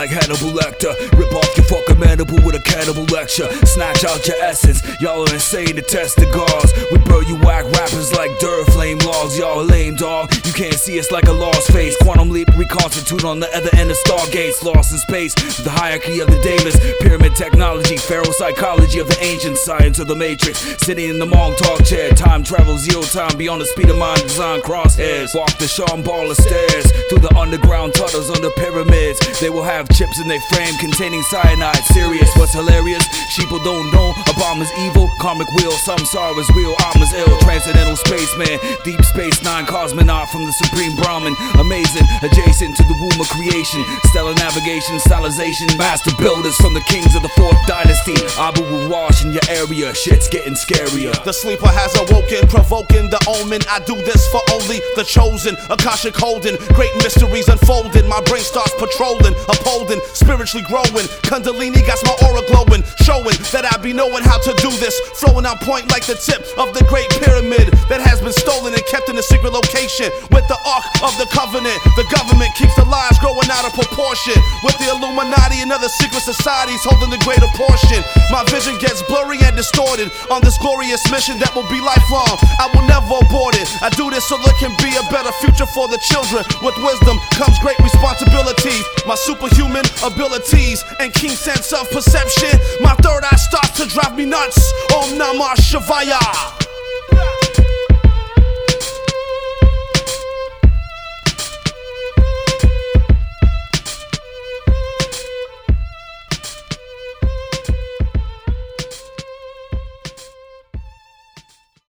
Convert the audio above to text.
like Hannibal Lecter. Rip off your fucking mandible with a cannibal lecture. Snatch out your essence, y'all are insane to test the gods. We burn you whack rappers like dirt flame logs. Y'all are lame, dog, you can't see us like a lost face. Quantum leap reconstitute on the other end of stargates. Lost in space, the hierarchy of the Davis. Pyramid technology, pharaoh psychology of the ancient science of the matrix. Sitting in the Montauk chair, time travel, zero time beyond the speed of mind. Design crosshairs, walk the Shambhala stairs through the underground tunnels under pyramids. They will have chips in their frame containing cyanide. Serious, what's hilarious? Sheeple don't know a bomb is evil. Karmic wheel, some sorrow is real. Alma's ill, transcendental spaceman, deep space nine cosmonaut from the supreme Brahman. Amazing, adjacent to the womb of creation. Stellar navigation, stylization, master builders from the kings of the fourth dynasty. Abu will wash in your area, shit's getting scarier. The sleeper has awoken, provoking the omen. I do this for only the chosen. Akashic holding, great mysteries unfolding. My brain starts patrolling, upholding, spiritually growing. Kundalini got my aura glowing, showing that I be knowing how to do this. Flowing on point like the tip of the great pyramid that has been stolen and kept in a secret location. With the Ark of the Covenant, the government keeps the lies growing out of proportion. With the Illuminati and other secret societies holding the greater portion. My vision gets blurry and distorted on this glorious mission that will be lifelong. I will never abort it. I do this so there can be a better future for the children. With wisdom comes great responsibilities. My superhuman abilities and keen sense of perception. My third eye starts to drive me nuts. Om Namah Shivaya.